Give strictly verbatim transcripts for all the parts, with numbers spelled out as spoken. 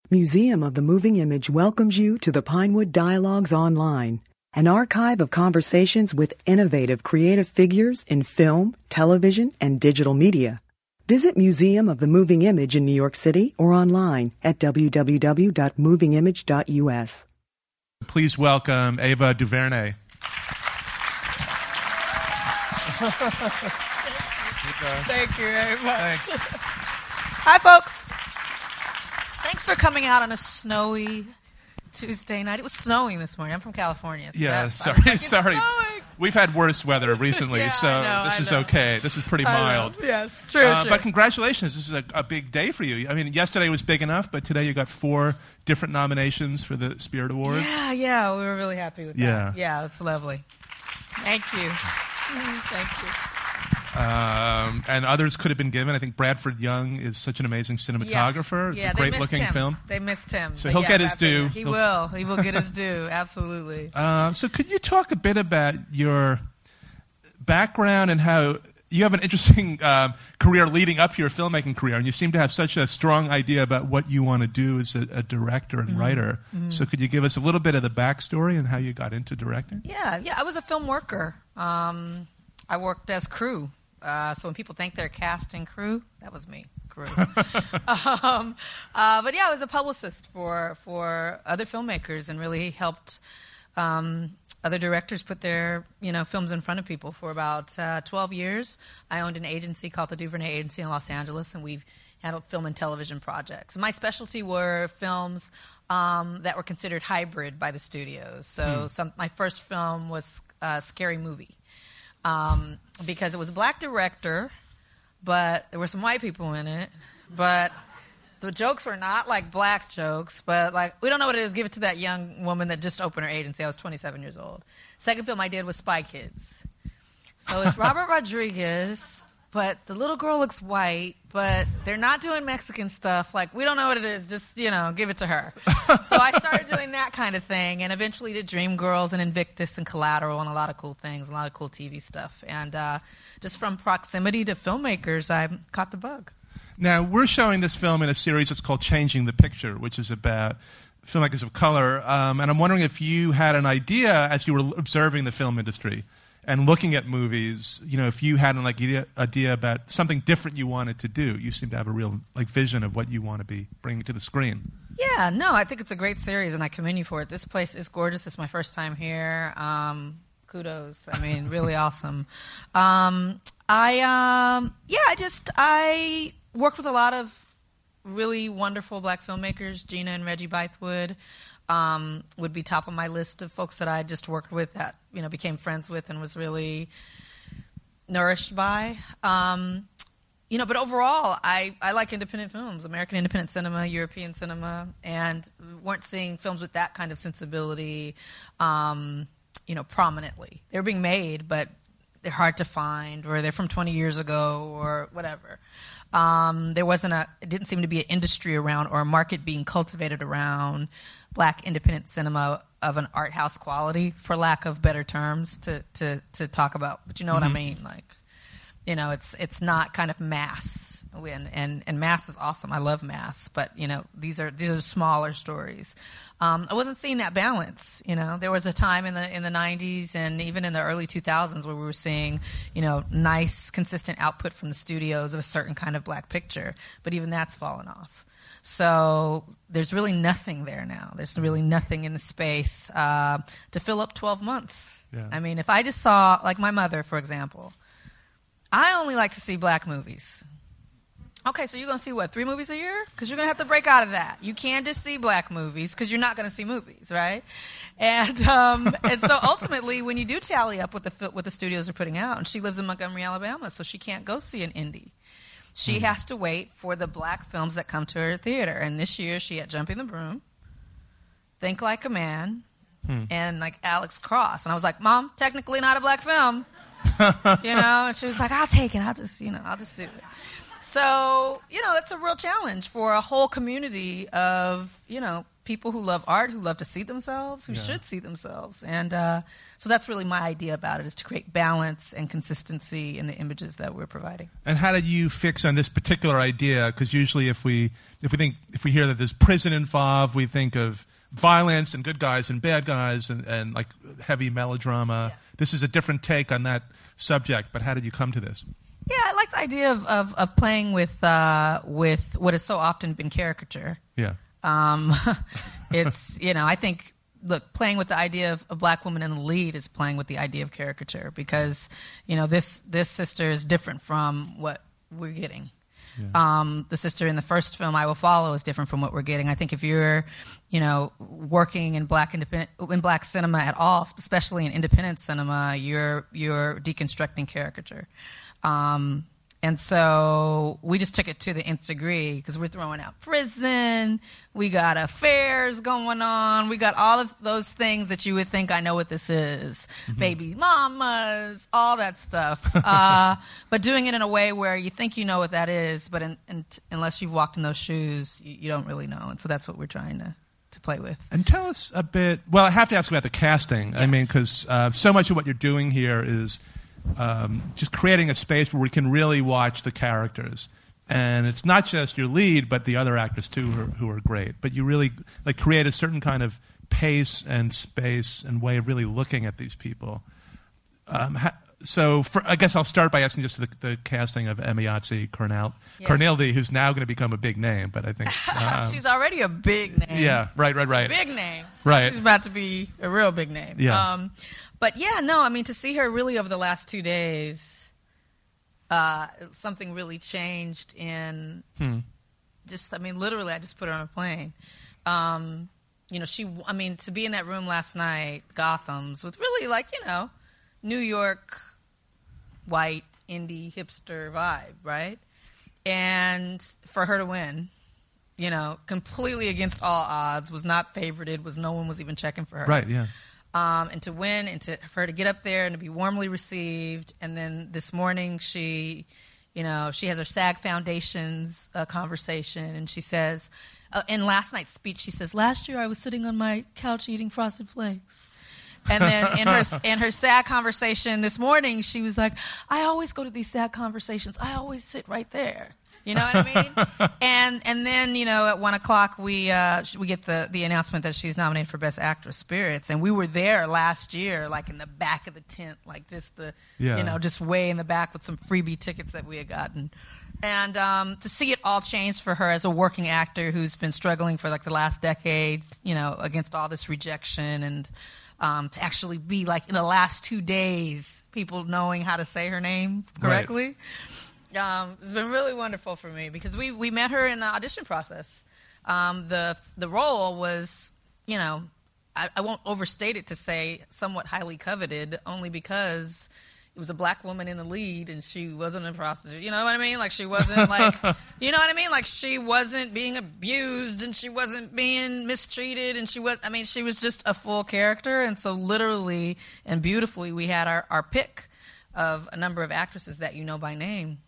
Museum of the Moving Image welcomes you to the Pinewood Dialogues Online, an archive of conversations with innovative creative figures in film, television, and digital media. Visit Museum of the Moving Image in New York City or online at w w w dot moving image dot u s. Please welcome Ava DuVernay. Thank you very much. Thanks. Hi, folks. Thanks for coming out on a snowy Tuesday night. It was snowing this morning. I'm from California. So Yeah, that, sorry, like, sorry. Snowing. We've had worse weather recently, Yeah, so I know, this I is know. okay. This is pretty I know. mild. Yes, true, Uh, true. But congratulations. This is a, a big day for you. I mean, yesterday was big enough, but today you got four different nominations for the Spirit Awards. Yeah, yeah, we were really happy with Yeah. that. Yeah, it's lovely. Thank you. Thank you. Um, and others could have been given. I think Bradford Young is such an amazing cinematographer. Yeah, It's yeah, a they great-looking missed him. film. They missed him. So But he'll yeah, get his Bradford- due. He He'll- will. He will get his due. Absolutely. Um, so could you talk a bit about your background and how you have an interesting um, career leading up to your filmmaking career, and you seem to have such a strong idea about what you want to do as a, a director and Mm-hmm. writer. Mm-hmm. So could you give us a little bit of the backstory and how you got into directing? Yeah, yeah. I was a film worker. Um, I worked as crew. Uh, so when people think they're cast and crew, that was me, crew. um, uh, but yeah, I was a publicist for for other filmmakers and really helped um, other directors put their you know films in front of people for about uh, twelve years. I owned an agency called the DuVernay Agency in Los Angeles, and we've handled film and television projects. My specialty were films um, that were considered hybrid by the studios. So Hmm. some, my first film was a Scary Movie. Um, because it was a black director, but there were some white people in it. But the jokes were not like black jokes, but like, we don't know what it is. Give it to that young woman that just opened her agency. I was twenty-seven years old. Second film I did was Spy Kids. So it's Robert Rodriguez, but the little girl looks white, but they're not doing Mexican stuff. Like, we don't know what it is. Just, you know, give it to her. So I started doing that kind of thing, and eventually did Dreamgirls and Invictus and Collateral and a lot of cool things, a lot of cool T V stuff. And uh, just from proximity to filmmakers, I caught the bug. Now, we're showing this film in a series that's called Changing the Picture, which is about filmmakers of color. Um, and I'm wondering if you had an idea as you were observing the film industry and looking at movies, you know, if you had an like, idea, idea about something different you wanted to do. You seem to have a real like vision of what you want to be bringing to the screen. Yeah, no, I think it's a great series, and I commend you for it. This place is gorgeous. It's my first time here. Um, kudos. I mean, really awesome. Um, I, um, yeah, I just, I worked with a lot of really wonderful black filmmakers. Gina and Reggie Bythewood um, would be top of my list of folks that I just worked with that, you know, became friends with and was really nourished by. Um, you know, but overall, I, I like independent films, American independent cinema, European cinema, and weren't seeing films with that kind of sensibility, um, you know, prominently. They were being made, but they're hard to find, or they're from twenty years ago, or whatever. Um, there wasn't a, it didn't seem to be an industry around or a market being cultivated around black independent cinema of an art house quality, for lack of better terms to, to, to talk about. But you know Mm-hmm. what I mean? Like, you know, it's it's not kind of mass, and, and and mass is awesome. I love mass, but you know, these are these are smaller stories. Um, I wasn't seeing that balance. You know, there was a time in the in the nineties and even in the early two thousands where we were seeing, you know, nice, consistent output from the studios of a certain kind of black picture, but even that's fallen off. So there's really nothing there now. There's really nothing in the space uh, to fill up twelve months. Yeah. I mean, if I just saw, like my mother, for example, I only like to see black movies. Okay, so you're going to see, what, three movies a year? Because you're going to have to break out of that. You can't just see black movies because you're not going to see movies, right? And um, and so ultimately, when you do tally up what the what the studios are putting out, and she lives in Montgomery, Alabama, so she can't go see an indie. She mm. has to wait for the black films that come to her theater. And this year, she had Jumping the Broom, Think Like a Man, mm. and like Alex Cross. And I was like, Mom, technically not a black film. You know? And she was like, I'll take it. I'll just, you know, I'll just do it. So, you know, it's a real challenge for a whole community of, you know, people who love art, who love to see themselves, who yeah. should see themselves. And uh, so that's really my idea about it, is to create balance and consistency in the images that we're providing. And how did you fix on this particular idea? Because usually if we if we think if we hear that there's prison involved, we think of violence and good guys and bad guys and, and like heavy melodrama. Yeah. This is a different take on that subject, but how did you come to this? Yeah, I like the idea of, of, of playing with uh, with what has so often been caricature. Yeah. Um, it's, you know, I think, look, playing with the idea of a black woman in the lead is playing with the idea of caricature because, you know, this, this sister is different from what we're getting. Yeah. Um, the sister in the first film, I Will Follow, is different from what we're getting. I think if you're, you know, working in black independent in black cinema at all, especially in independent cinema, you're you're deconstructing caricature. Um, and so we just took it to the nth degree because we're throwing out prison, we got affairs going on, we got all of those things that you would think I know what this is, mm-hmm. baby mamas, all that stuff. uh, but doing it in a way where you think you know what that is, but in, in, unless you've walked in those shoes, you, you don't really know. And so that's what we're trying to, to play with. And tell us a bit, well, I have to ask about the casting. Yeah. I mean, because uh, so much of what you're doing here is Um, just creating a space where we can really watch the characters, and it's not just your lead, but the other actors too, who are, who are great. But you really like create a certain kind of pace and space and way of really looking at these people. Um, ha- so, for, I guess I'll start by asking just the, the casting of Emiatzi Cornel- yeah. Corneldi, who's now going to become a big name. But I think um, she's already a big name. Yeah, right, right, right. Big name. Right. She's about to be a real big name. Yeah. Um, But yeah, no, I mean, to see her really over the last two days, uh, something really changed in hmm. just, I mean, literally, I just put her on a plane. Um, you know, she, I mean, to be in that room last night, Gotham's, with really like, you know, New York, white, indie, hipster vibe, right? And for her to win, you know, completely against all odds, was not favorited, was no one was even checking for her. Right, yeah. Um, and to win, and to, for her to get up there and to be warmly received. And then this morning, she, you know, she has her SAG Foundation's uh, conversation, and she says, uh, in last night's speech, she says, "Last year I was sitting on my couch eating Frosted Flakes." And then in her in her SAG conversation this morning, she was like, "I always go to these SAG conversations. I always sit right there." You know what I mean? and and then, you know, at one o'clock we uh, we get the, the announcement that she's nominated for Best Actress Spirits, and we were there last year, like in the back of the tent, like just the yeah. you know just way in the back with some freebie tickets that we had gotten, and um, to see it all change for her as a working actor who's been struggling for like the last decade, you know, against all this rejection, and um, to actually be like in the last two days, people knowing how to say her name correctly. Right. Um, it's been really wonderful for me because we, we met her in the audition process. Um, the the role was, you know, I, I won't overstate it to say somewhat highly coveted, only because it was a black woman in the lead and she wasn't a prostitute. You know what I mean? Like she wasn't like, you know what I mean? Like she wasn't being abused and she wasn't being mistreated and she was, I mean, she was just a full character. And so literally and beautifully we had our, our pick of a number of actresses that you know by name.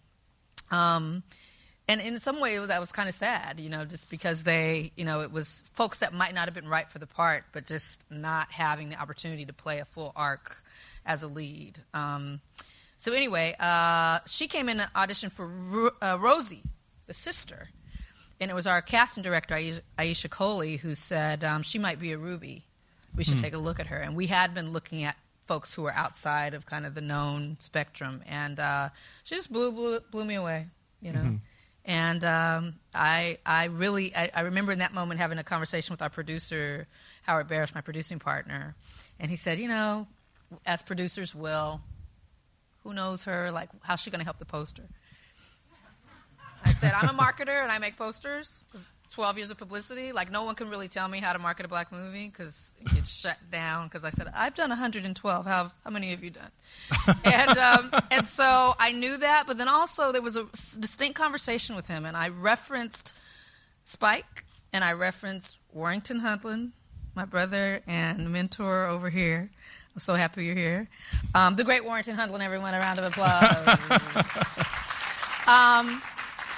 Um, and in some way, it was, that was kind of sad, you know, just because they, you know, it was folks that might not have been right for the part, but just not having the opportunity to play a full arc as a lead. Um, so anyway, uh, she came in and auditioned for Ro- uh, Rosie, the sister. And it was our casting director, Aisha, Aisha Coley, who said um, she might be a Ruby. We should mm. take a look at her. And we had been looking at folks who were outside of kind of the known spectrum, and uh, she just blew, blew blew me away, you know. Mm-hmm. And um, I I really I, I remember in that moment having a conversation with our producer Howard Barish, my producing partner, and he said, you know, as producers will, who knows her? Like, how's she going to help the poster? I said, I'm a marketer and I make posters. twelve years of publicity, like no one can really tell me how to market a black movie because it gets shut down because I said, I've done one hundred twelve. How, how many have you done? and um, and so I knew that, but then also there was a distinct conversation with him, and I referenced Spike, and I referenced Warrington Huntlin, my brother and mentor over here. I'm so happy you're here. Um, the great Warrington Huntlin, everyone, a round of applause. um,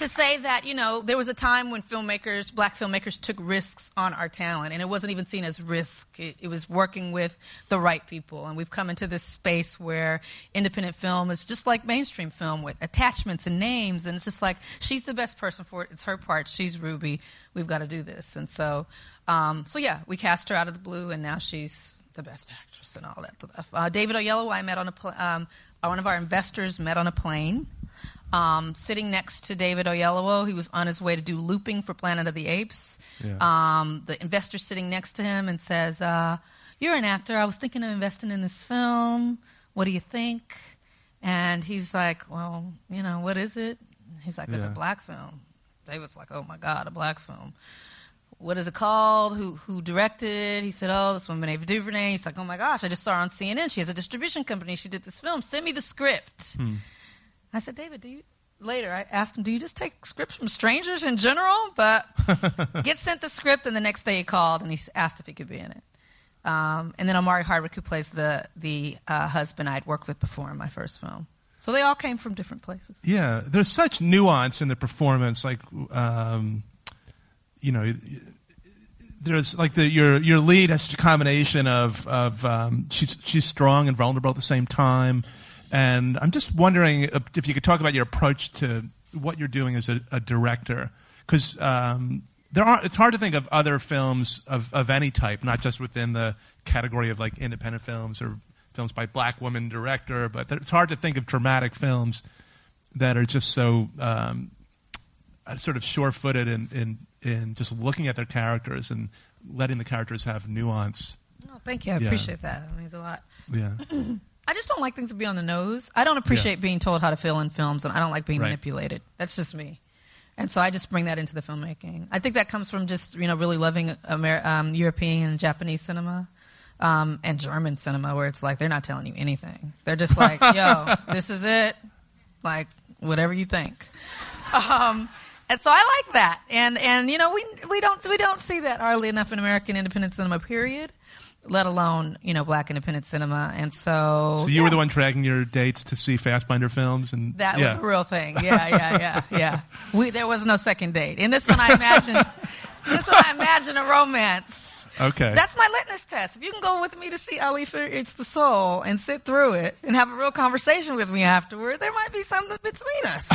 to say that, you know, there was a time when filmmakers, black filmmakers, took risks on our talent, and it wasn't even seen as risk. It, it was working with the right people, and we've come into this space where independent film is just like mainstream film with attachments and names, and it's just like, she's the best person for it. It's her part. She's Ruby. We've got to do this. And so, um, so yeah, we cast her out of the blue, and now she's the best actress and all that stuff. Uh, David Oyelowo, I met on a pl- um, one of our investors met on a plane. Um, sitting next to David Oyelowo, he was on his way to do looping for Planet of the Apes. Yeah. Um, the investor sitting next to him and says, uh, "You're an actor. I was thinking of investing in this film. What do you think?" And he's like, "Well, you know, what is it?" He's like, "It's Yeah. a black film." David's like, "Oh my God, a black film. What is it called? Who who directed?" He said, "Oh, this woman, Ava DuVernay." He's like, "Oh my gosh, I just saw her on C N N. She has a distribution company. She did this film. Send me the script." Hmm. I said, "David, do you?" Later, I asked him, "Do you just take scripts from strangers in general?" But get sent the script, and the next day he called and he asked if he could be in it. Um, and then Omari Hardwick, who plays the the uh, husband I'd worked with before in my first film. So they all came from different places. Yeah, there's such nuance in the performance. Like, um, you know, there's like the your your lead has such a combination of of um, she's she's strong and vulnerable at the same time. And I'm just wondering if you could talk about your approach to what you're doing as a, a director, because um, there are. It's hard to think of other films of, of any type, not just within the category of like independent films or films by black women director, but it's hard to think of dramatic films that are just so um, sort of sure-footed in, in in just looking at their characters and letting the characters have nuance. Oh, thank you. I Yeah. appreciate that. It means a lot. Yeah. I just don't like things to be on the nose. I don't appreciate Yeah. being told how to feel in films, and I don't like being Right. manipulated. That's just me. And so I just bring that into the filmmaking. I think that comes from just, you know, really loving Amer- um, European and Japanese cinema um, and German cinema, where it's like they're not telling you anything. They're just like, yo, this is it. Like, whatever you think. Um, and so I like that. And, and you know, we we don't we don't see that hardly enough in American independent cinema, period. Let alone, you know, black independent cinema. And so... So you yeah. were the one dragging your dates to see Fassbinder films? And That yeah. was a real thing. Yeah, yeah, yeah, yeah. We, there was no second date. In this one, I imagine... this one, I imagine a romance. Okay. That's my litmus test. If you can go with me to see Ali for It's the Soul and sit through it and have a real conversation with me afterward, there might be something between us.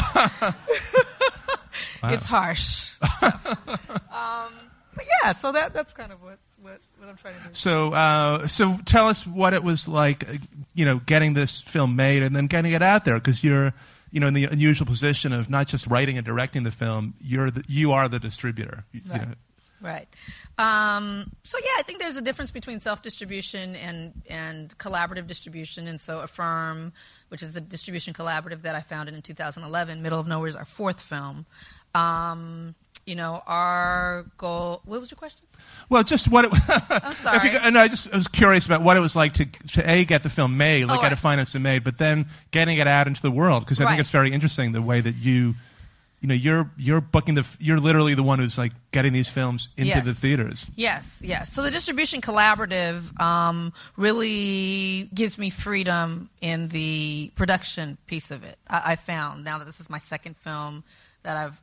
Wow. It's harsh. It's tough. um, but yeah, so that that's kind of what... What, what I'm trying to do. So, uh, so tell us what it was like, uh, you know, getting this film made and then getting it out there, because you're, you know, in the unusual position of not just writing and directing the film. You're the, you are the distributor. You, Right. you know. Right. Um, so yeah, I think there's a difference between self-distribution and and collaborative distribution. And so Affirm, which is the distribution collaborative that I founded in two thousand eleven, Middle of Nowhere is our fourth film. Um, you know, our goal. What was your question? Well, just what it. I'm sorry. If you, could- no, I just I was curious about what it was like to, to a get the film made, like Oh, get right. it financed and made, but then getting it out into the world, because I Right. think it's very interesting the way that you, you know, you're you're booking the, you're literally the one who's like getting these films into Yes. the theaters. Yes, yes. So the distribution collaborative um, really gives me freedom in the production piece of it. I, I found now that this is my second film that I've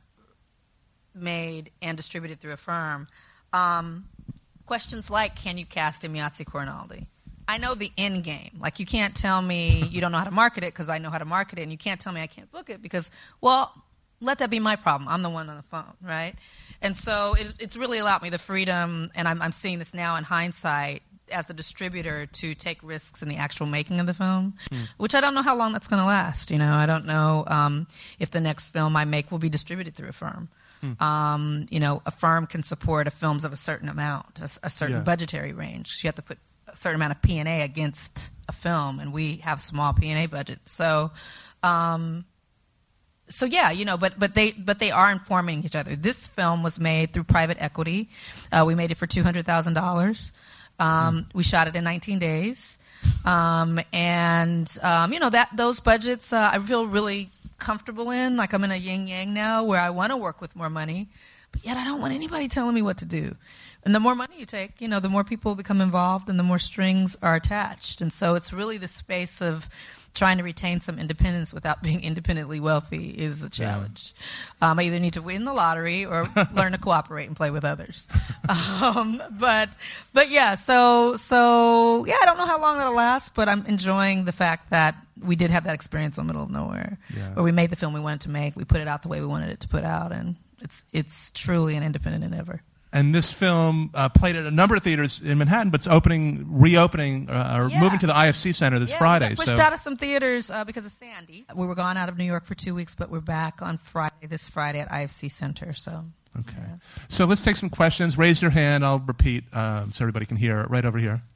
made and distributed through a firm. Um, questions like, can you cast Imiazzi Cornaldi? I know the end game. Like, you can't tell me you don't know how to market it because I know how to market it, and you can't tell me I can't book it because, well, let that be my problem. I'm the one on the phone, right? And so it, it's really allowed me the freedom, and I'm, I'm seeing this now in hindsight, as a distributor, to take risks in the actual making of the film, mm. which I don't know how long that's going to last. You know, I don't know um, if the next film I make will be distributed through a firm. Mm. Um, you know, a firm can support a films of a certain amount, a, a certain Yeah. budgetary range. You have to put a certain amount of P and A against a film, and we have small P and A budgets. So, um, so yeah, you know, but but they but they are informing each other. This film was made through private equity. Uh, we made it for two hundred thousand dollars. Um, mm. We shot it in nineteen days, um, and um, you know that those budgets uh, I feel really comfortable in. Like, I'm in a yin yang now where I want to work with more money, but yet I don't want anybody telling me what to do. And the more money you take, you know, the more people become involved and the more strings are attached. And so it's really the space of trying to retain some independence without being independently wealthy is a challenge. Yeah. Um, I either need to win the lottery or learn to cooperate and play with others. Um, but but yeah, so so yeah, I don't know how long that'll last, but I'm enjoying the fact that we did have that experience in the middle of nowhere, yeah. where we made the film we wanted to make, we put it out the way we wanted it to put out, and it's it's truly an independent endeavor. And this film uh, played at a number of theaters in Manhattan, but it's opening, reopening, uh, or yeah. moving to the I F C Center this yeah, Friday. We got pushed so. out of some theaters uh, because of Sandy. We were gone out of New York for two weeks, but we're back on Friday, this Friday at I F C Center. So. Okay. Yeah. So let's take some questions. Raise your hand. I'll repeat um, so everybody can hear. Right over here.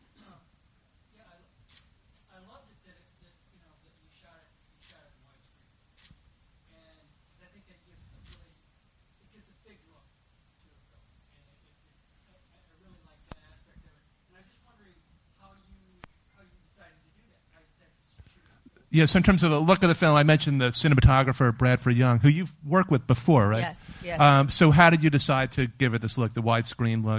Yes, in terms of the look of the film, I mentioned the cinematographer, Bradford Young, who you've worked with before, right? Yes, yes. Um, so how did you decide to give it this look, the widescreen look?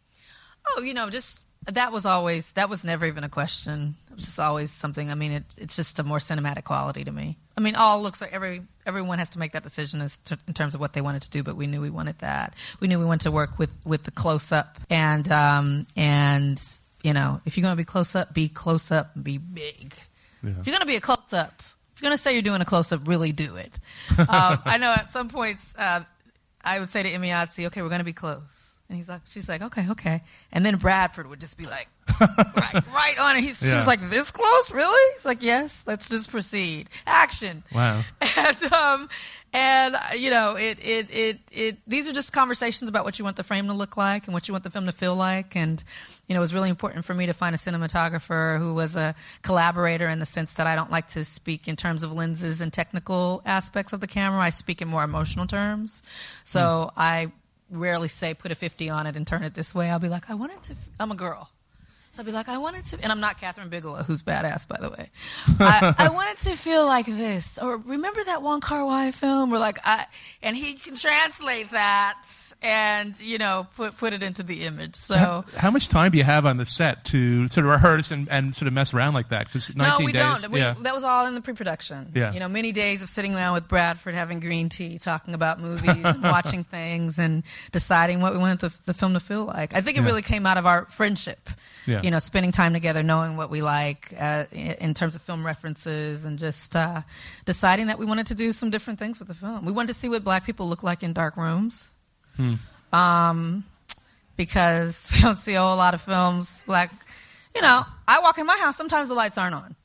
Oh, you know, just that was always, that was never even a question. It was just always something, I mean, it, it's just a more cinematic quality to me. I mean, all looks like every, everyone has to make that decision as to, in terms of what they wanted to do, but we knew we wanted that. We knew we wanted to work with, with the close-up, and, um, and, you know, if you're going to be close-up, be close-up and be big. Yeah. If you're going to be a close-up, if you're going to say you're doing a close-up, really do it. um, I know at some points uh, I would say to Imiazzi, okay, we're going to be close. And he's like, she's like, okay, okay. And then Bradford would just be like, right, right on it. He's, yeah. She was like, this close, really? He's like, yes, let's just proceed. Action. Wow. And, um, and you know, it, it, it, it, these are just conversations about what you want the frame to look like and what you want the film to feel like. And, you know, it was really important for me to find a cinematographer who was a collaborator in the sense that I don't like to speak in terms of lenses and technical aspects of the camera. I speak in more emotional terms. So mm. I rarely say put a fifty on it and turn it this way. I'll be like, I want it to, f- I'm a girl. So I'll be like, I want it to, and I'm not Catherine Bigelow, who's badass, by the way. I, I want it to feel like this. Or remember that Wong Kar-wai film? Where like, I, and he can translate that and, you know, put put it into the image. So how, how much time do you have on the set to sort of rehearse and, and sort of mess around like that? Because nineteen no, we days, don't. We, yeah. That was all in the pre-production. Yeah. You know, many days of sitting around with Bradford, having green tea, talking about movies, and watching things, and deciding what we wanted the, the film to feel like. I think it yeah. really came out of our friendship. Yeah. You know, spending time together, knowing what we like uh, in terms of film references, and just uh, deciding that we wanted to do some different things with the film. We wanted to see what black people look like in dark rooms. Hmm. Um, because we don't see a whole lot of films. Black, you know, I walk in my house, sometimes the lights aren't on.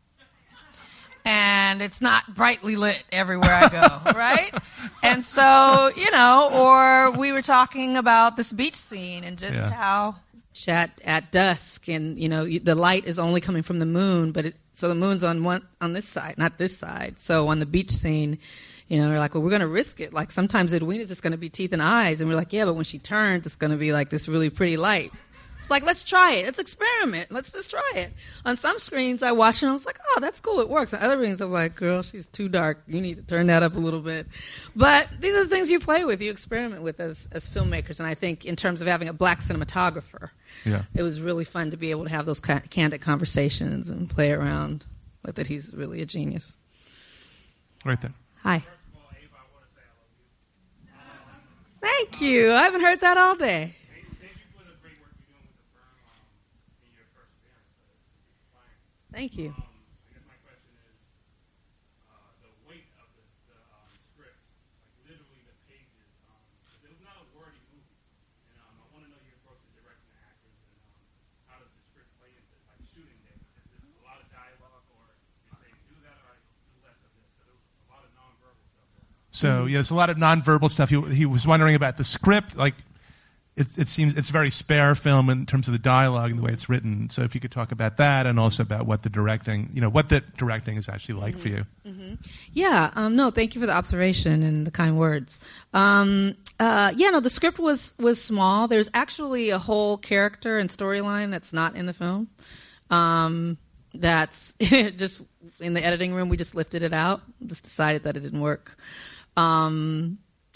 And it's not brightly lit everywhere I go, right? And so, you know, or we were talking about this beach scene and just yeah. how at at dusk, and you know, you, the light is only coming from the moon, but it, so the moon's on one on this side, not this side. So on the beach scene, you know, we're like, well, we're going to risk it. Like sometimes Edwina's just going to be teeth and eyes, and we're like, yeah, but when she turns, it's going to be like this really pretty light. It's like, let's try it. Let's experiment. Let's just try it. On some screens, I watched it and I was like, oh, that's cool. It works. On other screens, I'm like, girl, she's too dark. You need to turn that up a little bit. But these are the things you play with, you experiment with as, as filmmakers. And I think in terms of having a black cinematographer, yeah. it was really fun to be able to have those ca- candid conversations and play around with it. He's really a genius. Right there. Hi. Thank you. I haven't heard that all day. Thank you. Um, I guess my question is uh, the weight of the, the um, scripts, like literally the pages. Um, it was not a wordy movie, and um, I want to know your approach to directing the actors, and um, how does the script play into like shooting day? Is there a lot of dialogue, or you're saying do that, or do less of this? Because there was a lot of nonverbal stuff going on. So yeah, there's a lot of nonverbal stuff. He, he was wondering about the script, like. It, it seems it's a very spare film in terms of the dialogue and the way it's written. So if you could talk about that, and also about what the directing, you know, what the directing is actually like mm-hmm. for you. Mm-hmm. Yeah. Um, no, thank you for the observation and the kind words. Um, uh, yeah. No, the script was was small. There's actually a whole character and storyline that's not in the film. Um, that's just in the editing room. We just lifted it out. Just decided that it didn't work. Um,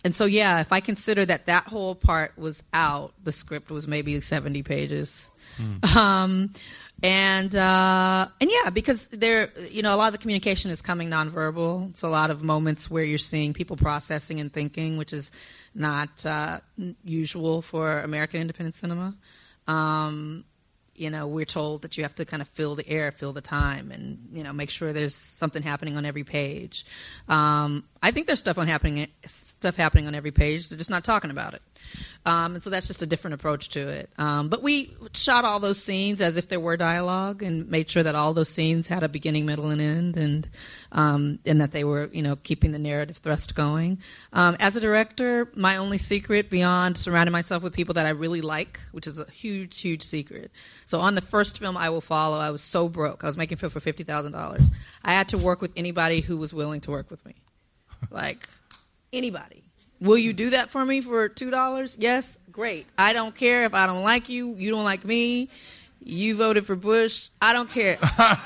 and so, yeah, if I consider that that whole part was out, the script was maybe seventy pages. Mm. Um, and, uh, and yeah, because there, you know, a lot of the communication is coming nonverbal. It's a lot of moments where you're seeing people processing and thinking, which is not uh, usual for American independent cinema. Um, you know, we're told that you have to kind of fill the air, fill the time, and, you know, make sure there's something happening on every page. Um, I think there's stuff on happening, stuff happening on every page. They're just not talking about it. Um, and so that's just a different approach to it. Um, but we shot all those scenes as if there were dialogue and made sure that all those scenes had a beginning, middle, and end, and um, and that they were, you know, keeping the narrative thrust going. Um, as a director, my only secret beyond surrounding myself with people that I really like, which is a huge, huge secret. So on the first film, I Will Follow, I was so broke. I was making a film for fifty thousand dollars. I had to work with anybody who was willing to work with me. Like, anybody. Will you do that for me for two dollars? Yes? Great. I don't care if I don't like you. You don't like me. You voted for Bush. I don't care.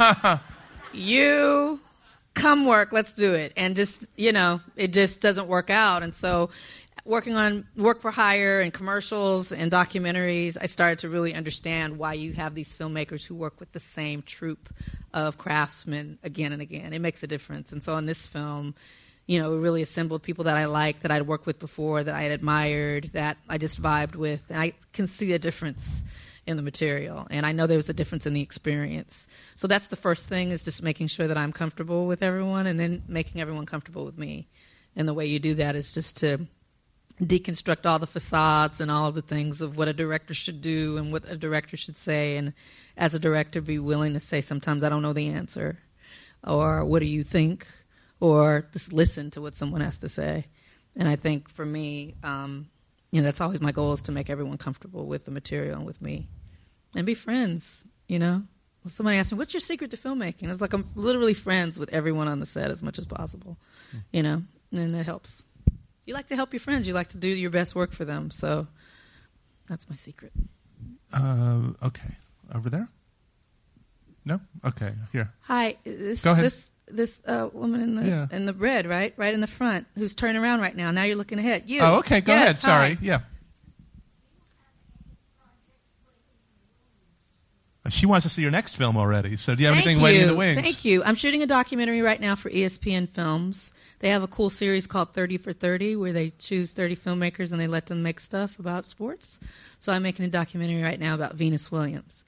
You come work. Let's do it. And just, you know, it just doesn't work out. And so working on work for hire and commercials and documentaries, I started to really understand why you have these filmmakers who work with the same troupe of craftsmen again and again. It makes a difference. And so in this film, you know, we really assembled people that I liked, that I'd worked with before, that I had admired, that I just vibed with. And I can see a difference in the material. And I know there was a difference in the experience. So that's the first thing, is just making sure that I'm comfortable with everyone, and then making everyone comfortable with me. And the way you do that is just to deconstruct all the facades and all of the things of what a director should do and what a director should say. And as a director, be willing to say, sometimes I don't know the answer. Or what do you think? Or just listen to what someone has to say. And I think for me, um, you know, that's always my goal, is to make everyone comfortable with the material and with me. And be friends, you know. Somebody asked me, what's your secret to filmmaking? It's like I'm literally friends with everyone on the set as much as possible, mm. you know, and that helps. You like to help your friends. You like to do your best work for them. So that's my secret. Uh, okay. Over there? No? Okay. Here. Hi. This, Go ahead. This, This uh, woman in the yeah. in the red, right, right in the front, who's turning around right now. Now you're looking ahead. You. Oh, okay. Go yes, ahead. Sorry. hi. Yeah. She wants to see your next film already. So do you have Thank anything you. waiting in the wings? Thank you. I'm shooting a documentary right now for E S P N Films. They have a cool series called thirty for thirty, where they choose thirty filmmakers and they let them make stuff about sports. So I'm making a documentary right now about Venus Williams.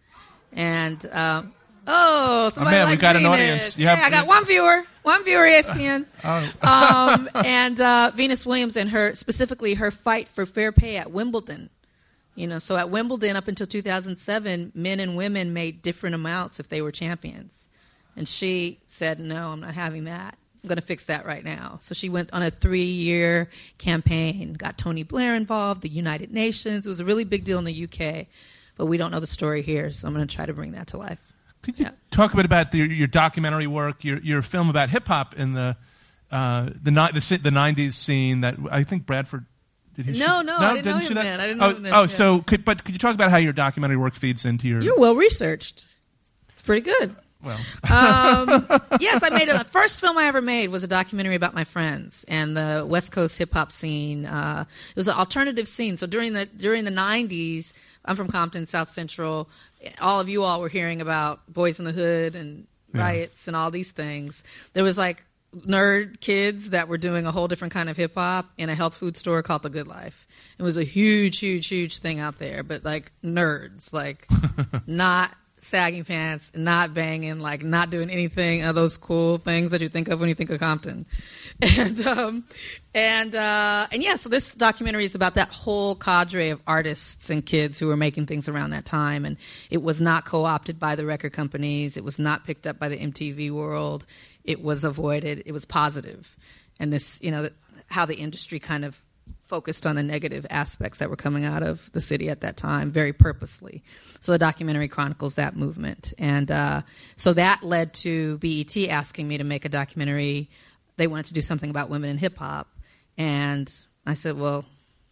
And um, oh, somebody oh, man, likes we got Venus. an audience. You yeah, have, I got one viewer, one viewer, E S P N. oh. um, and uh, Venus Williams and her, specifically her fight for fair pay at Wimbledon. You know, so at Wimbledon up until two thousand seven, men and women made different amounts if they were champions. And she said, no, I'm not having that. I'm going to fix that right now. So she went on a three-year campaign, got Tony Blair involved, the United Nations. It was a really big deal in the U K, but we don't know the story here, so I'm going to try to bring that to life. Could you yeah. talk a bit about the, your documentary work, your your film about hip-hop in the, uh, the, the, the nineties scene that I think Bradford... Did he no, shoot? no, no, I didn't know him that? then. I didn't know oh, him then. Oh, yeah. so, could, but could you talk about how your documentary work feeds into your... You're well-researched. It's pretty good. Well, um, yes, I made a first film I ever made was a documentary about my friends and the West Coast hip hop scene. Uh, it was an alternative scene. So during the during the nineties, I'm from Compton, South Central. All of you all were hearing about Boys in the Hood and yeah. riots and all these things. There was like nerd kids that were doing a whole different kind of hip hop in a health food store called The Good Life. It was a huge, huge, huge thing out there, but like nerds, like not sagging pants, not banging, like not doing anything of those cool things that you think of when you think of Compton. And um, and uh, and yeah, so this documentary is about that whole cadre of artists and kids who were making things around that time. And it was not co-opted by the record companies. It was not picked up by the M T V world. It was avoided. It was positive. And this, you know, how the industry kind of focused on the negative aspects that were coming out of the city at that time very purposely. So the documentary chronicles that movement. And uh, so that led to B E T asking me to make a documentary. They wanted to do something about women in hip-hop. And I said, well,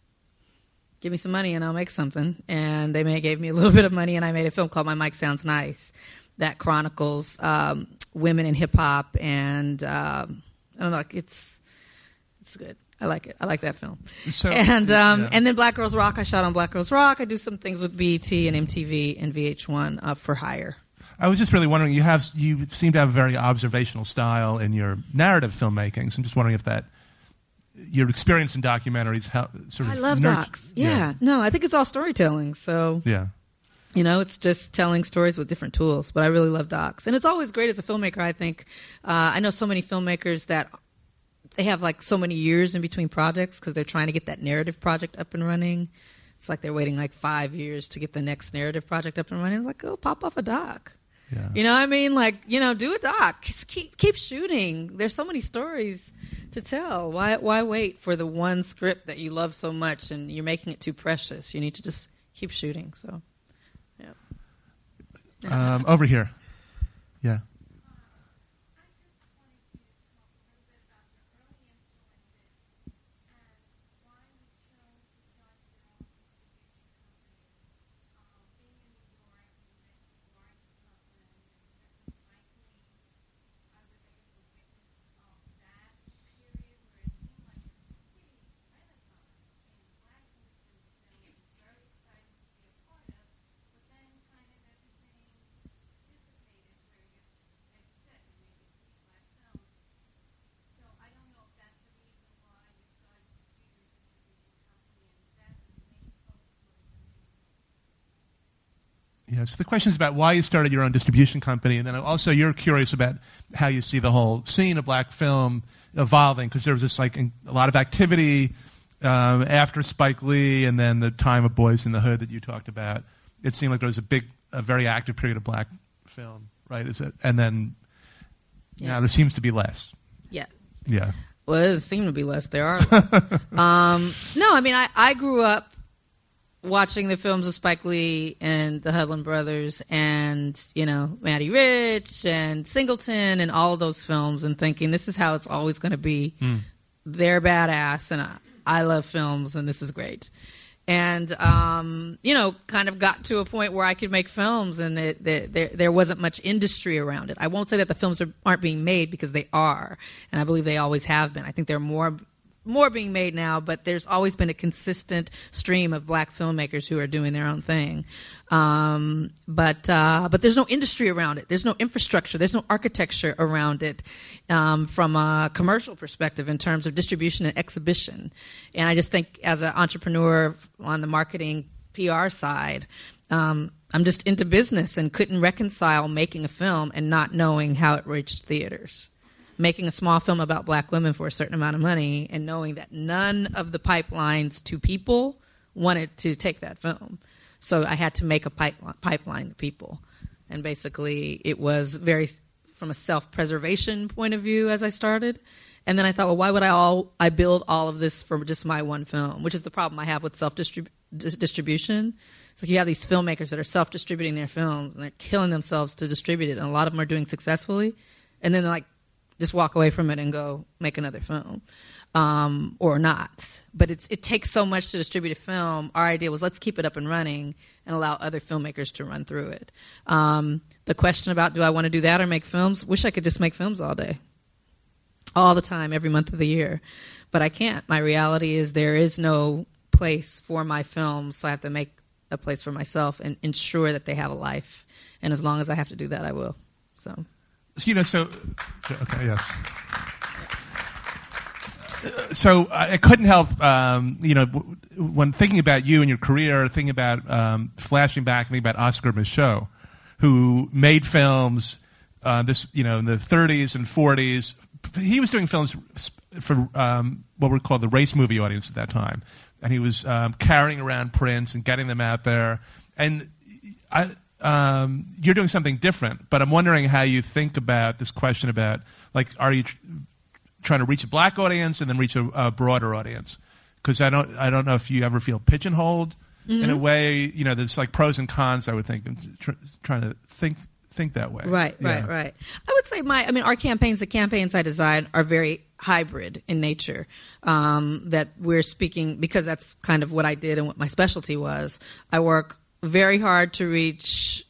give me some money and I'll make something. And they may gave me a little bit of money, and I made a film called My Mic Sounds Nice that chronicles um, women in hip-hop. And um, I don't know, it's it's good. I like it. I like that film. So, and um, yeah. and then Black Girls Rock. I shot on Black Girls Rock. I do some things with B E T and M T V and V H one uh, for hire. I was just really wondering, you have you seem to have a very observational style in your narrative filmmaking. So I'm just wondering if that your experience in documentaries how sort of I love nurt- docs. Yeah. yeah. No, I think it's all storytelling. So yeah. You know, it's just telling stories with different tools. But I really love docs. And it's always great as a filmmaker, I think. Uh, I know so many filmmakers that they have like so many years in between projects because they're trying to get that narrative project up and running. It's like they're waiting like five years to get the next narrative project up and running. It's like, oh, pop off a doc. Yeah. You know what I mean? Like, you know, do a doc. Just keep keep shooting. There's so many stories to tell. Why why wait for the one script that you love so much and you're making it too precious? You need to just keep shooting. So, yeah. Um, over here. Yeah. Yes, the question is about why you started your own distribution company, and then also you're curious about how you see the whole scene of black film evolving, because there was this like in, a lot of activity um, after Spike Lee, and then the time of Boys in the Hood that you talked about. It seemed like there was a big, a very active period of black film, right? Is it? And then yeah. now there seems to be less. Yeah. Yeah. Well, it doesn't seem to be less. There are less. um, no, I mean, I, I grew up watching the films of Spike Lee and the Hudlin brothers and, you know, Matty Rich and Singleton and all of those films and thinking this is how it's always going to be. Mm. They're badass and I, I love films and this is great. And, um, you know, kind of got to a point where I could make films and that the, there, there wasn't much industry around it. I won't say that the films are, aren't being made because they are. And I believe they always have been. I think there are more more being made now, but there's always been a consistent stream of black filmmakers who are doing their own thing. Um, but uh, but there's no industry around it. There's no infrastructure. There's no architecture around it um, from a commercial perspective in terms of distribution and exhibition. And I just think as an entrepreneur on the marketing P R side, um, I'm just into business and couldn't reconcile making a film and not knowing how it reached theaters. Making a small film about black women for a certain amount of money and knowing that none of the pipelines to people wanted to take that film. So I had to make a pipeline, pipeline to people. And basically it was very from a self-preservation point of view as I started. And then I thought, well, why would I all I build all of this for just my one film, which is the problem I have with self-distribution. So you have these filmmakers that are self-distributing their films and they're killing themselves to distribute it. And a lot of them are doing successfully. And then they're like, just walk away from it and go make another film, um, or not. But it's, it takes so much to distribute a film. Our idea was let's keep it up and running and allow other filmmakers to run through it. Um, the question about do I want to do that or make films, wish I could just make films all day, all the time, every month of the year. But I can't. My reality is there is no place for my films, so I have to make a place for myself and ensure that they have a life. And as long as I have to do that, I will. So... You know, so okay, yes. So I couldn't help, um, you know, when thinking about you and your career, thinking about um, flashing back, thinking about Oscar Micheaux, who made films, uh, this, you know, in the thirties and forties. He was doing films for um, what were called the race movie audience at that time, and he was um, carrying around prints and getting them out there. And I. Um, you're doing something different, but I'm wondering how you think about this question about, like, are you tr- trying to reach a black audience and then reach a, a broader audience? Because I don't, I don't know if you ever feel pigeonholed mm-hmm. in a way. You know, there's like pros and cons. I would think, tr- trying to think think that way. Right, yeah. right, right. I would say my, I mean, our campaigns, the campaigns I design are very hybrid in nature. Um, that we're speaking because that's kind of what I did and what my specialty was. I work very hard to reach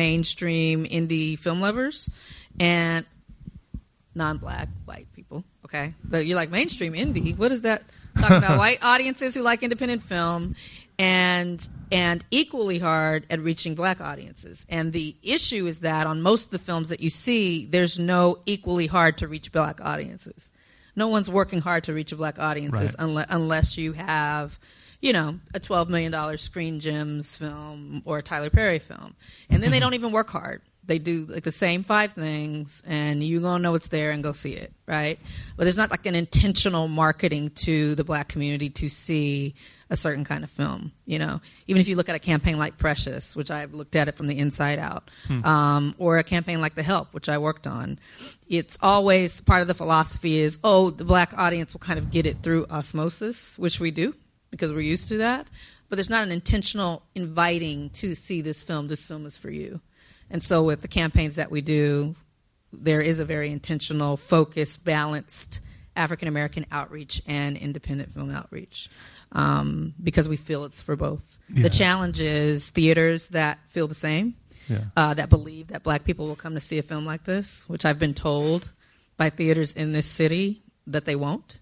mainstream indie film lovers and non-black white people. Okay, but you're like mainstream indie. What is that talking about? White audiences who like independent film, and and equally hard at reaching black audiences. And the issue is that on most of the films that you see, there's no equally hard to reach black audiences. No one's working hard to reach black audiences Right. unless, unless you have, you know, a twelve million dollars Screen Gems film or a Tyler Perry film. And then they don't even work hard. They do like the same five things, and you're going to know it's there and go see it, right? But there's not like an intentional marketing to the black community to see a certain kind of film, you know? Even if you look at a campaign like Precious, which I've looked at it from the inside out, hmm. um, or a campaign like The Help, which I worked on, it's always part of the philosophy is, oh, the black audience will kind of get it through osmosis, which we do because we're used to that. But there's not an intentional inviting to see this film. This film is for you. And so with the campaigns that we do, there is a very intentional, focused, balanced African-American outreach and independent film outreach um, because we feel it's for both. Yeah. The challenge is theaters that feel the same, yeah. uh, that believe that black people will come to see a film like this, which I've been told by theaters in this city that they won't.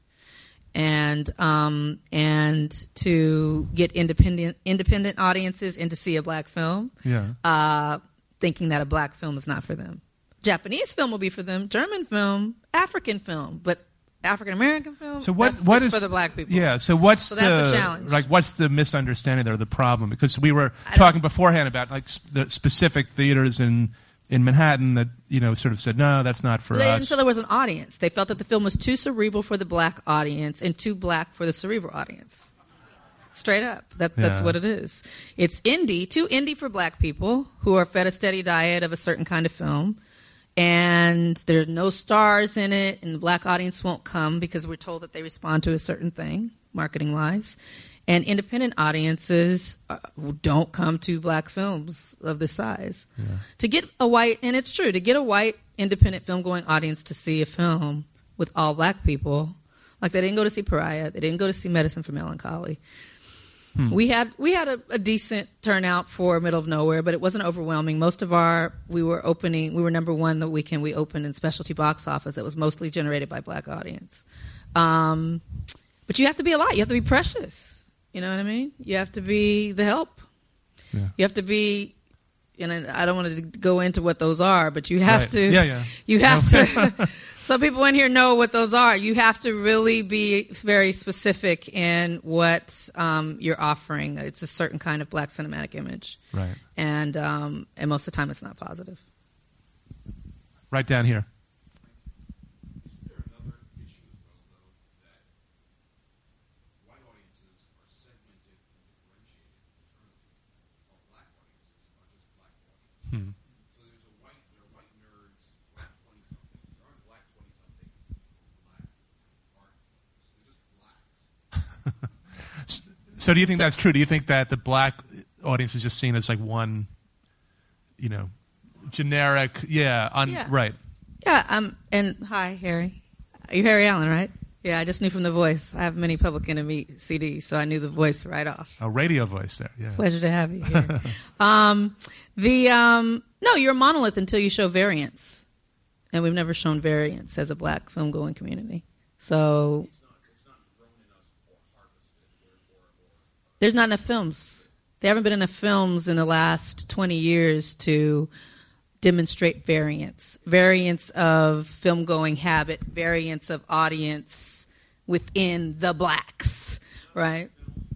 And um, and to get independent independent audiences in to see a black film, yeah. uh, thinking that a black film is not for them. Japanese film will be for them. German film, African film, but African American film. So what? That's What just is for the black people? Yeah. So what's so the that's a challenge. Like? What's the misunderstanding there? The problem? Because we were talking beforehand about like s- the specific theaters in in Manhattan that you know sort of said no, that's not for they us. didn't feel there was an audience. They felt that the film was too cerebral for the black audience and too black for the cerebral audience. Straight up. That, that's Yeah. what it is. It's indie, too indie for black people who are fed a steady diet of a certain kind of film. And there's no stars in it, and the black audience won't come because we're told that they respond to a certain thing, marketing-wise. And independent audiences uh, don't come to black films of this size. Yeah. To get a white, and it's true, to get a white independent film-going audience to see a film with all black people, like they didn't go to see Pariah, they didn't go to see Medicine for Melancholy. Hmm. We had we had a, a decent turnout for Middle of Nowhere, but it wasn't overwhelming. Most of our we were opening we were number one the weekend we opened in specialty box office. It was mostly generated by black audience. Um, but you have to be a lot. You have to be Precious. You know what I mean? You have to be The Help. Yeah. You have to be. And I don't want to go into what those are, but you have Right. to. Yeah, yeah. You have to. Some people in here know what those are. You have to really be very specific in what um, you're offering. It's a certain kind of black cinematic image, Right. and um, and most of the time it's not positive. Right down here. Is there another issue as well, though, that white audiences are segmented and differentiated internally, while black audiences are just black audiences? Hmm. So there's a white, there are white nerds, white twenty-somethings. There aren't black twenty-somethings, black art. They're just blacks. So do you think that's true? Do you think that the black audience is just seen as like one, you know, generic? Yeah. Un, Yeah. Right. Yeah. Um. And hi, Harry. You're Harry Allen, right? Yeah. I just knew from the voice. I have many Public Enemy C Ds, so I knew the voice right off. A radio voice there. Yeah. Pleasure to have you here. um, the um, no, you're a monolith until you show variance, and we've never shown variance as a black film going community. So It's not, it's not grown in us or harvested or, or, or there's not enough films. There haven't been enough films in the last twenty years to demonstrate variance, variance of film going habit, variance of audience within the blacks, right?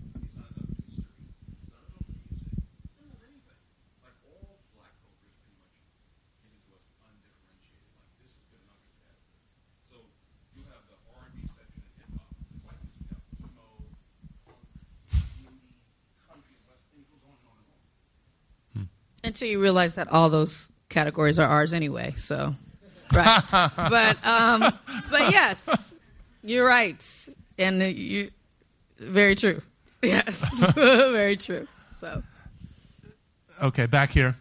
like all black cultures pretty much give it to us undifferentiated. Like this is good enough as bad. So you have the R and B section in hip hop, white music, you have emo, punk, indie, country, western, it goes on and on and on. Until you realize that all those categories are ours anyway. So, right. but um, but yes, you're right, and uh, you very true. Yes, very true. So. Okay. Back here.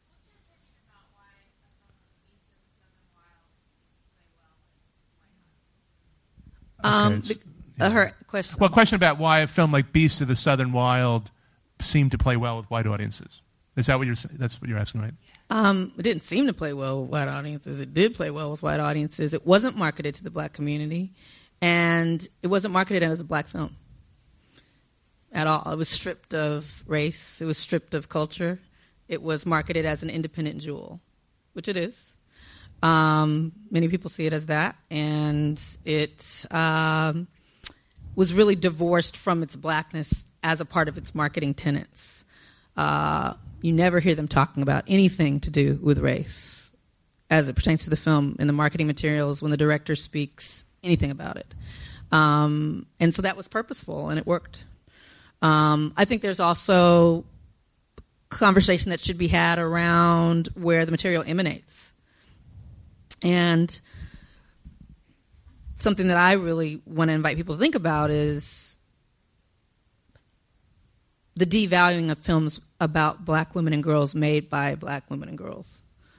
Um, Okay, the, uh, her question. Well, question about why a film like Beast of the Southern Wild seemed to play well with white audiences. Is that what you're? That's what you're asking, right? Um, it didn't seem to play well with white audiences. It did play well with white audiences. It wasn't marketed to the black community, and it wasn't marketed as a black film at all. It was stripped of race. It was stripped of culture. It was marketed as an independent jewel, which it is. Um, many people see it as that, and it um, was really divorced from its blackness as a part of its marketing tenets. Uh, you never hear them talking about anything to do with race as it pertains to the film in the marketing materials when the director speaks anything about it. Um, and so that was purposeful, and it worked. Um, I think there's also conversation that should be had around where the material emanates. And something that I really want to invite people to think about is the devaluing of films about black women and girls made by black women and girls.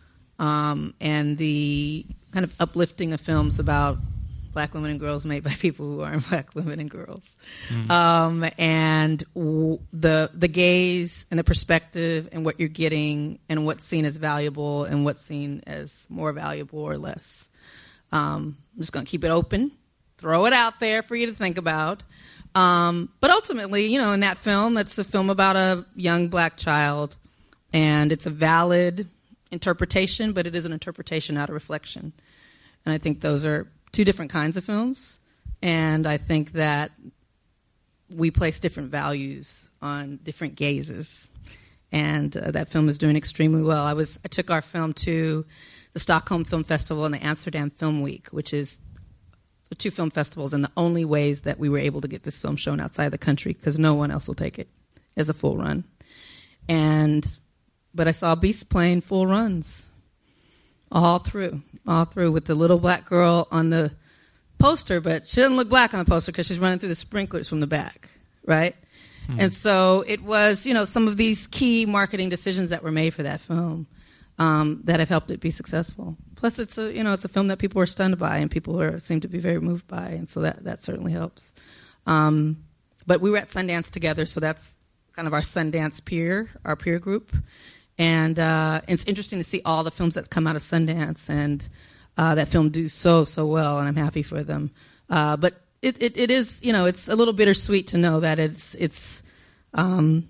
Um, and the kind of uplifting of films about black women and girls made by people who aren't black women and girls. Mm. Um, and w- the the gaze and the perspective and what you're getting and what's seen as valuable and what's seen as more valuable or less. Um, I'm just going to keep it open, throw it out there for you to think about. Um, but ultimately, you know, in that film, it's a film about a young black child, and it's a valid interpretation, but it is an interpretation, not a reflection. And I think those are two different kinds of films, and I think that we place different values on different gazes, and uh, that film is doing extremely well. I was I took our film to the Stockholm Film Festival and the Amsterdam Film Week, which is the two film festivals and the only ways that we were able to get this film shown outside the country, because no one else will take it as a full run. And but I saw Beast playing full runs all through, all through with the little black girl on the poster, but she doesn't look black on the poster because she's running through the sprinklers from the back, right? Hmm. And so it was, you know, some of these key marketing decisions that were made for that film um, that have helped it be successful. Plus, it's a, you know, it's a film that people are stunned by and people are, seem to be very moved by, and so that, that certainly helps. Um, but we were at Sundance together, so that's kind of our Sundance peer, our peer group. And uh, it's interesting to see all the films that come out of Sundance, and uh, that film do so, so well, and I'm happy for them. Uh, but it, it, it is, you know, it's a little bittersweet to know that it's it's um,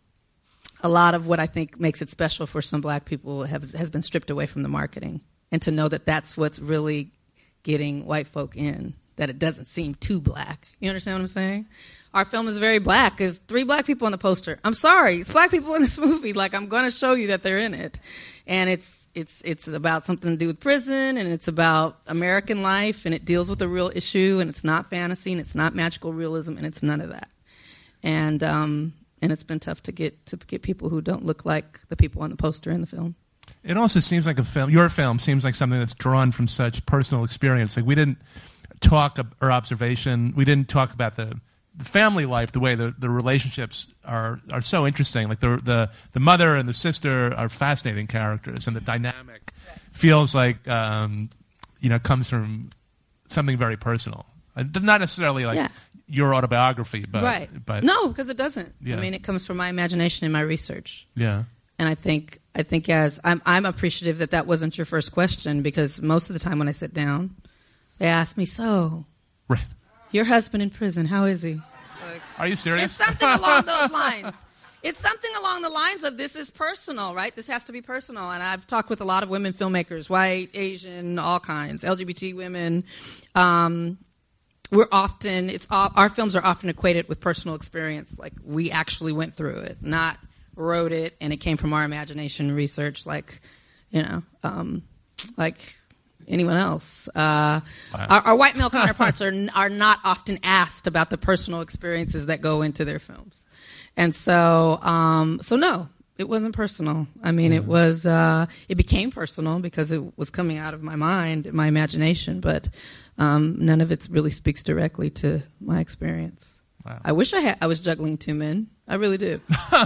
a lot of what I think makes it special for some black people has, has been stripped away from the marketing, and to know that that's what's really getting white folk in, that it doesn't seem too black. You understand what I'm saying? Our film is very black. There's three black people on the poster. I'm sorry, it's black people in this movie. Like, I'm going to show you that they're in it. And it's it's it's about something to do with prison, and it's about American life, and it deals with a real issue, and it's not fantasy, and it's not magical realism, and it's none of that. And um, and it's been tough to get to get people who don't look like the people on the poster in the film. It also seems like a film. Your film seems like something that's drawn from such personal experience. Like, we didn't talk or observation. We didn't talk about the. The family life, the way the, the relationships are are so interesting. Like the the the mother and the sister are fascinating characters, and the dynamic feels like um, you know comes from something very personal. Uh, not necessarily like yeah. your autobiography, but right. But no, because it doesn't. Yeah. I mean, it comes from my imagination and my research. Yeah. And I think I think as I'm I'm appreciative that that wasn't your first question, because most of the time when I sit down, they ask me, so. Right. Your husband in prison, how is he? Like, are you serious? It's something along those lines. It's something along the lines of, this is personal, right? This has to be personal. And I've talked with a lot of women filmmakers, white, Asian, all kinds, L G B T women. Um, we're often, it's our films are often equated with personal experience. Like, we actually went through it, not wrote it, and it came from our imagination and research, like, you know, um, like... anyone else. Uh, wow. our, our white male counterparts are are not often asked about the personal experiences that go into their films, and so um, so no, it wasn't personal. I mean, yeah. it was uh, it became personal because it was coming out of my mind, my imagination, but um, none of it really speaks directly to my experience. Wow. I wish I had. I was juggling two men. I really do,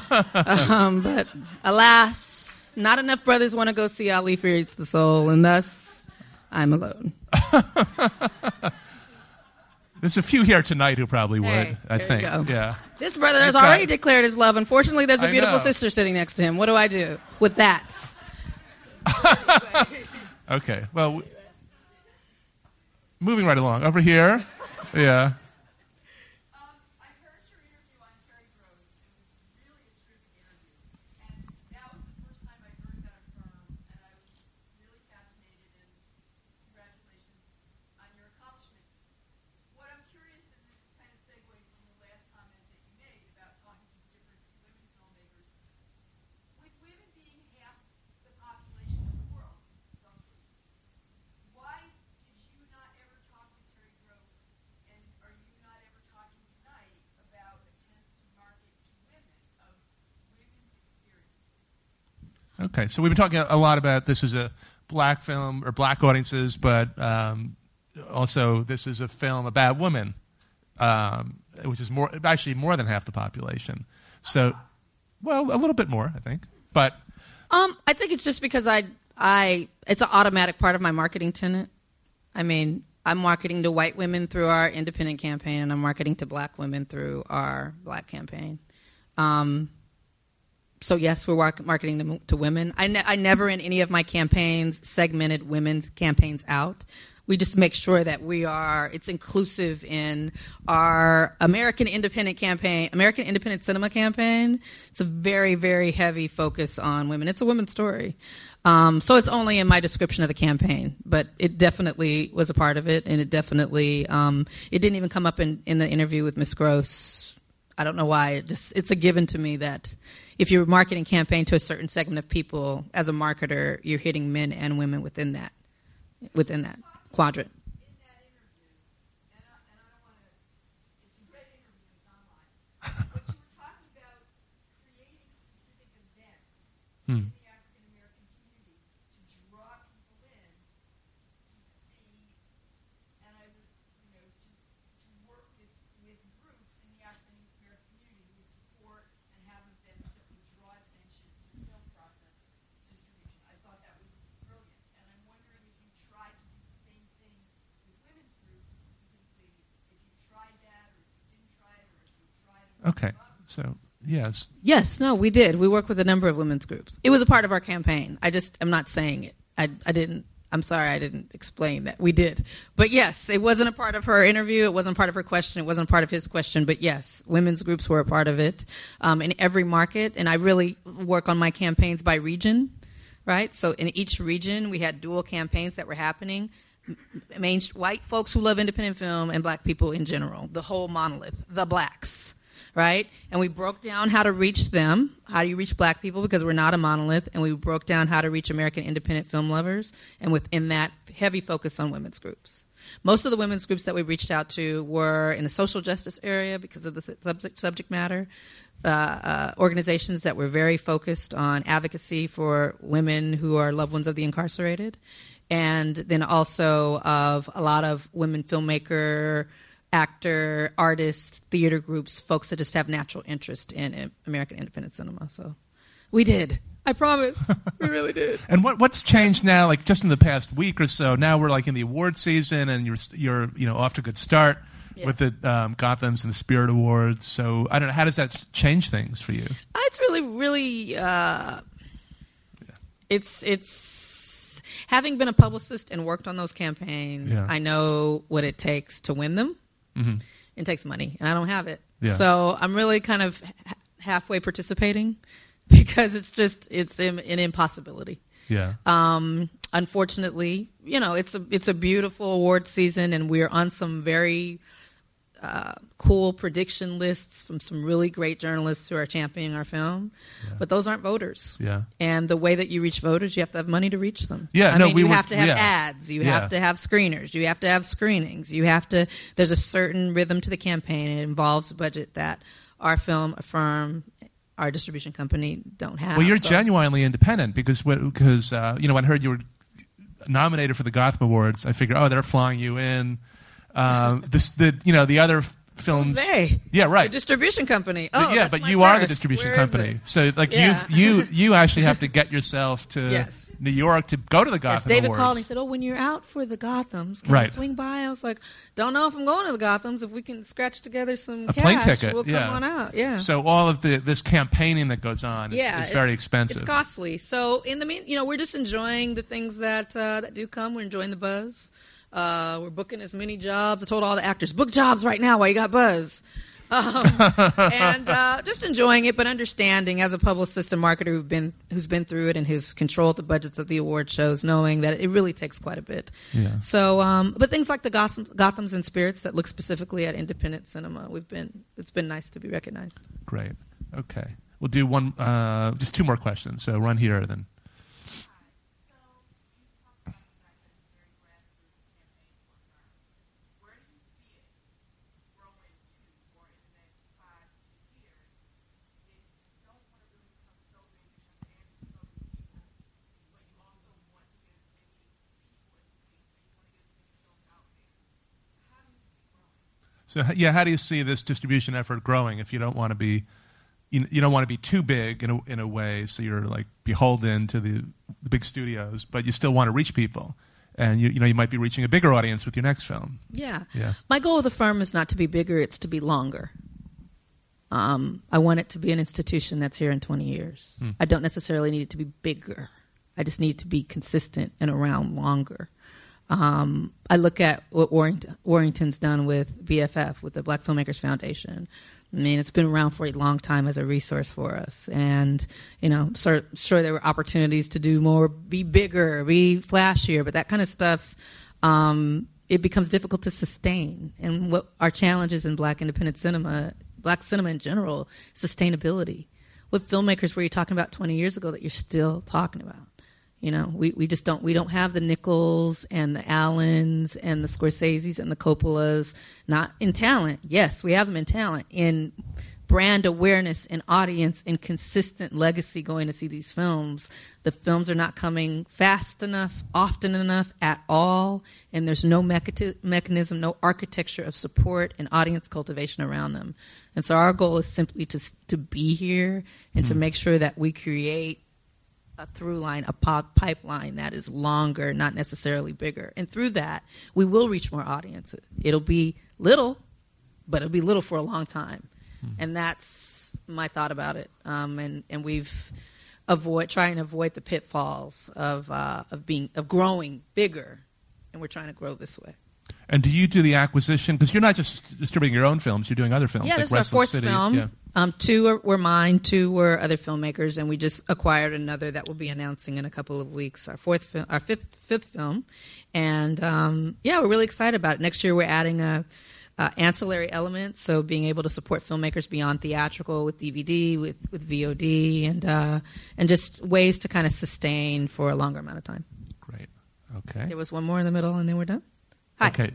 um, but alas, not enough brothers want to go see Ali Fear Eats the Soul, and thus. I'm alone. There's a few here tonight who probably would, hey, I think. You go. Yeah. This brother has got, already declared his love. Unfortunately, there's a I beautiful know. sister sitting next to him. What do I do with that? Okay. Well, w- moving right along. Over here. Yeah. Okay, so we've been talking a lot about this is a black film or black audiences, but um, also this is a film about women, um, which is more actually more than half the population. So, well, a little bit more, I think. But um, I think it's just because I, I, it's an automatic part of my marketing tenet. I mean, I'm marketing to white women through our independent campaign, and I'm marketing to black women through our black campaign. Um, So, yes, we're marketing to, to women. I, ne- I never in any of my campaigns segmented women's campaigns out. We just make sure that we are, it's inclusive in our American Independent campaign, American Independent Cinema campaign. It's a very, very heavy focus on women. It's a women's story. Um, so it's only in my description of the campaign, but it definitely was a part of it, and it definitely, um, it didn't even come up in, in the interview with Miz Gross. I don't know why. It just, it's a given to me that if you're marketing campaign to a certain segment of people, as a marketer, you're hitting men and women within that, within that quadrant. In that interview, and I, and I don't want to, it's a great interview, it's online, but you were talking about creating specific events hmm. in the African American community to draw people in to see, and I would, you know, to, to work with, with groups in the African American community who would support and have events that would draw attention to the film process distribution. I thought that was brilliant, and I'm wondering if you tried to do the same thing with women's groups, specifically if you tried that, or if you didn't try it, or if you tried it. Okay, so yes. Yes, no, we did. We worked with a number of women's groups. It was a part of our campaign. I just, I'm not saying it. I, I didn't, I'm sorry I didn't explain that. We did. But yes, it wasn't a part of her interview. It wasn't part of her question. It wasn't part of his question. But yes, women's groups were a part of it um, in every market. And I really work on my campaigns by region, right? So in each region, we had dual campaigns that were happening. Main, white folks who love independent film and black people in general, the whole monolith, the blacks. Right? And we broke down how to reach them. How do you reach black people? Because we're not a monolith. And we broke down how to reach American independent film lovers. And within that, heavy focus on women's groups. Most of the women's groups that we reached out to were in the social justice area because of the subject, subject matter. Uh, uh, organizations that were very focused on advocacy for women who are loved ones of the incarcerated. And then also of a lot of women filmmaker, actor, artists, theater groups, folks that just have natural interest in, in American independent cinema. So we did. I promise. We really did. And what what's changed now, like just in the past week or so? Now we're like in the award season, and you're you're you know off to a good start yeah. with the um, Gotham's and the Spirit Awards. So I don't know, how does that change things for you? Uh, it's really, really. Uh, yeah. It's it's having been a publicist and worked on those campaigns. Yeah. I know what it takes to win them. Mm-hmm. It takes money, and I don't have it. Yeah. So I'm really kind of h- halfway participating because it's just it's an, an impossibility. Yeah. Um, unfortunately, you know, it's a it's a beautiful award season, and we're on some very uh, cool prediction lists from some really great journalists who are championing our film. Yeah. But those aren't voters. Yeah. And the way that you reach voters, you have to have money to reach them. Yeah. I no, mean, we you were, have to have yeah. ads. You yeah. have to have screeners. You have to have screenings. You have to. There's a certain rhythm to the campaign. It involves a budget that our film, Affirm, our distribution company don't have. Well, you're so. genuinely independent because because uh, you know when I heard you were nominated for the Gotham Awards, I figured, oh, they're flying you in. Um, this the you know the other films. They. Yeah, right. The distribution company. But Oh, yeah, that's but my you are the purse. distribution Where is company. it? So like Yeah. you you you actually have to get yourself to Yes. New York to go to the Gotham Yes, David Awards. called and he said, "Oh, when you're out for the Gothams, can Right. you swing by?" I was like, "Don't know if I'm going to the Gothams. If we can scratch together some A cash, plane ticket, we'll come yeah. on out." Yeah. So all of the this campaigning that goes on is, yeah, is very expensive. It's costly. So in the mean, you know, we're just enjoying the things that uh, that do come. We're enjoying the buzz. Uh, we're booking as many jobs. I told all the actors, book jobs right now while you got buzz. Um, and uh, just enjoying it, but understanding as a publicist and marketer who've been who's been through it and who's controlled the budgets of the award shows, knowing that it really takes quite a bit. Yeah. So, um, but things like the Gotham, Gotham's and Spirits that look specifically at independent cinema, we've been it's been nice to be recognized. Great. Okay. We'll do one, uh, just two more questions. So run here then. So h- yeah, how do you see this distribution effort growing if you don't want to be, you, you don't want to be too big in a, in a way, so you're like beholden to the, the big studios, but you still want to reach people, and you you know you might be reaching a bigger audience with your next film. Yeah. Yeah. My goal of the firm is not to be bigger, it's to be longer. Um, I want it to be an institution that's here in twenty years. Hmm. I don't necessarily need it to be bigger. I just need it to be consistent and around longer. Um, I look at what Warrington, Warrington's done with B F F, with the Black Filmmakers Foundation. I mean, it's been around for a long time as a resource for us. And, you know, so, sure, there were opportunities to do more, be bigger, be flashier, but that kind of stuff, um, it becomes difficult to sustain. And what our challenges in black independent cinema, black cinema in general, sustainability. What filmmakers were you talking about twenty years ago that you're still talking about? You know, we, we just don't we don't have the Nichols and the Allens and the Scorseses and the Coppolas, not in talent. Yes, we have them in talent, in brand awareness and audience and consistent legacy going to see these films. The films are not coming fast enough, often enough at all, and there's no mecha- mechanism, no architecture of support and audience cultivation around them. And so our goal is simply to to be here and mm-hmm. to make sure that we create a through line, a pop pipeline that is longer, not necessarily bigger. And through that, we will reach more audiences. It'll be little, but it'll be little for a long time. Hmm. And that's my thought about it. Um, and, and we've avoid trying to avoid the pitfalls of uh, of being of growing bigger, and we're trying to grow this way. And do you do the acquisition? Because you're not just distributing your own films; you're doing other films. Yeah, like this is our Restless fourth City. film. Yeah. Um, two are, were mine, two were other filmmakers, and we just acquired another that we'll be announcing in a couple of weeks. Our fourth, film, our fifth, fifth film, and um, yeah, we're really excited about it. Next year, we're adding a, a ancillary element, so being able to support filmmakers beyond theatrical with D V D, with with V O D, and uh, and just ways to kind of sustain for a longer amount of time. Great. Okay. There was one more in the middle, and then we're done. Hi. Okay.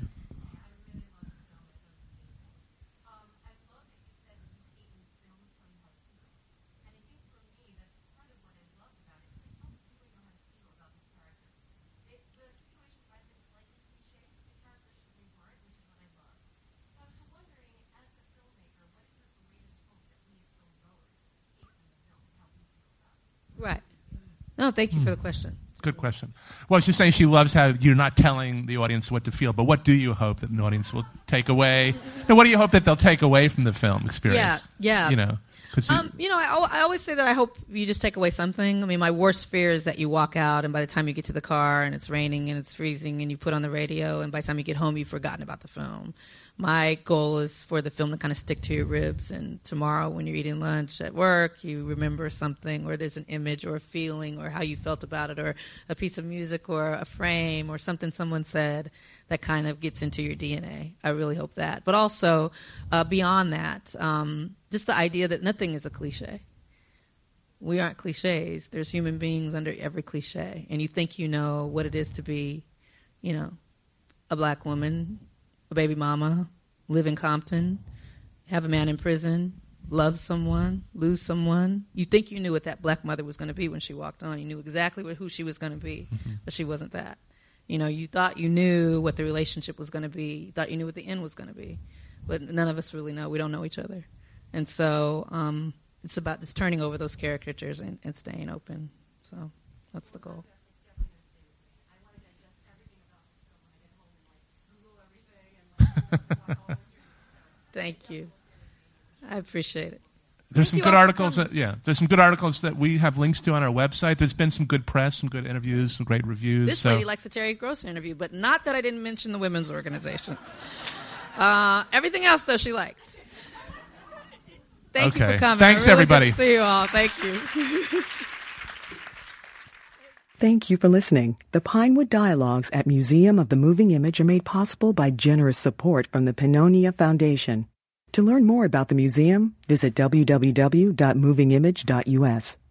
Right. No, thank you for the question. Good question. Well, she's saying she loves how you're not telling the audience what to feel, but what do you hope that an audience will take away? No, what do you hope that they'll take away from the film experience? Yeah, yeah. You know, 'cause you- Um, you know, I, al- I always say that I hope you just take away something. I mean, my worst fear is that you walk out and by the time you get to the car and it's raining and it's freezing and you put on the radio and by the time you get home you've forgotten about the film. My goal is for the film to kind of stick to your ribs, and tomorrow when you're eating lunch at work, you remember something, or there's an image or a feeling or how you felt about it, or a piece of music or a frame or something someone said that kind of gets into your D N A. I really hope that. But also, uh, beyond that, um, just the idea that nothing is a cliche. We aren't cliches. There's human beings under every cliche. And you think you know what it is to be, you know, a black woman, a baby mama, live in Compton, have a man in prison, love someone, lose someone. You think you knew what that black mother was going to be when she walked on. You knew exactly what, who she was going to be, mm-hmm. but she wasn't that. You know, you thought you knew what the relationship was going to be. You thought you knew what the end was going to be. but none of us really know. We don't know each other. And so um, it's about just turning over those caricatures and, and staying open. So that's the goal. Thank you. I appreciate it. There's Thank some you good all for articles. coming. That, yeah, there's some good articles that we have links to on our website. There's been some good press, some good interviews, some great reviews. This so. lady likes the Terry Gross interview, but not that I didn't mention the women's organizations. Uh, everything else, though, she liked. Thank Okay. you for coming. Thanks, I really everybody. Good to see you all. Thank you. Thank you for listening. The Pinewood Dialogues at Museum of the Moving Image are made possible by generous support from the Pannonia Foundation. To learn more about the museum, visit w w w dot moving image dot u s.